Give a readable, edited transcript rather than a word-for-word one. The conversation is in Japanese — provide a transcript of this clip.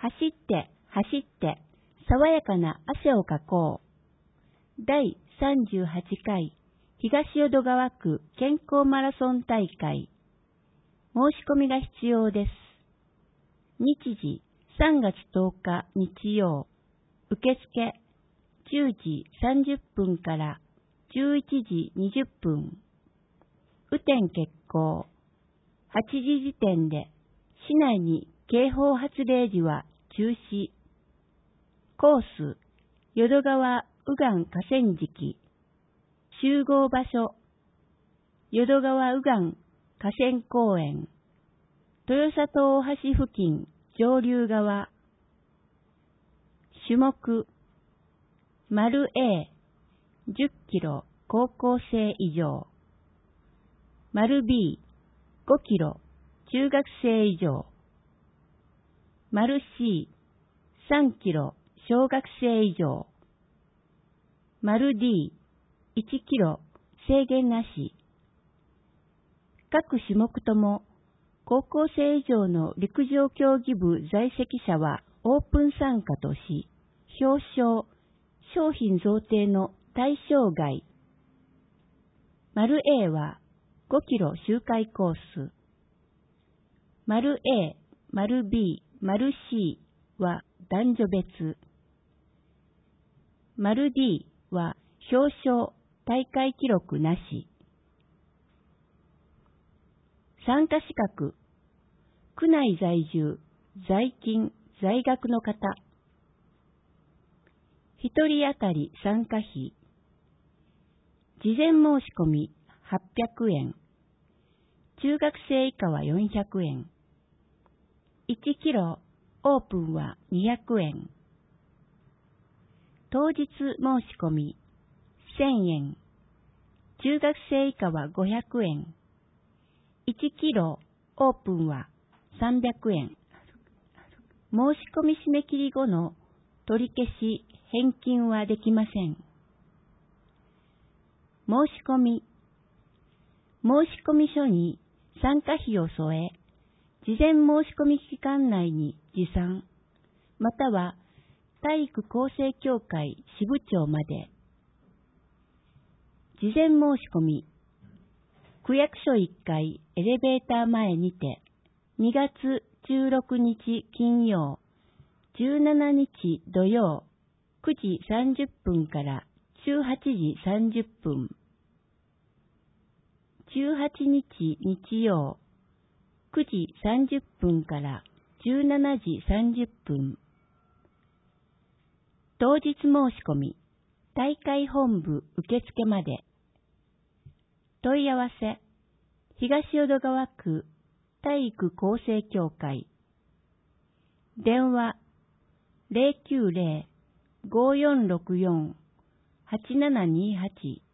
走って走って爽やかな汗をかこう。第38回東淀川区健康マラソン大会。申し込みが必要です。日時3月10日日曜。受付10時30分から11時20分。雨天決行。8時時点で市内に警報発令時は中止。コース、淀川右岸河川敷。集合場所、淀川右岸河川公園。豊里大橋付近上流側。種目、丸 A、10キロ高校生以上。丸 B、5キロ中学生以上。丸 C、3キロ小学生以上。丸 D、1キロ制限なし。各種目とも高校生以上の陸上競技部在籍者はオープン参加とし、表彰、商品贈呈の対象外。丸 A は5キロ周回コース。丸 A、丸 B、丸 C は男女別。丸 D は表彰、大会記録なし。参加資格、区内在住、在勤、在学の方。一人当たり参加費。事前申し込み800円。中学生以下は400円。1キロオープンは200円。当日申し込み1000円。中学生以下は500円。1キロオープンは300円。申し込み締め切り後の取り消し、返金はできません。申し込み。申込書に参加費を添え、事前申し込み期間内に持参、または体育厚生協会支部長まで。事前申し込み。区役所1階エレベーター前にて、2月16日金曜、17日土曜、9時30分から18時30分。18日日曜、9時30分から17時30分。当日申し込み、大会本部受付まで。問い合わせ、東淀川区体育厚生協会。電話、090-5464-8728